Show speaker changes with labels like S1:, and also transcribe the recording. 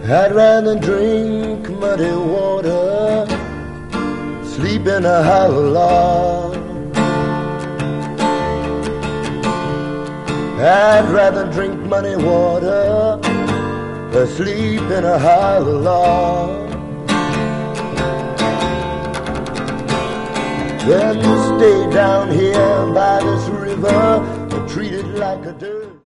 S1: I'd rather drink muddy water, sleep in a hollow log. I'd rather drink muddy water or sleep in a hollow log than stay down here by this river, treated like a dirt.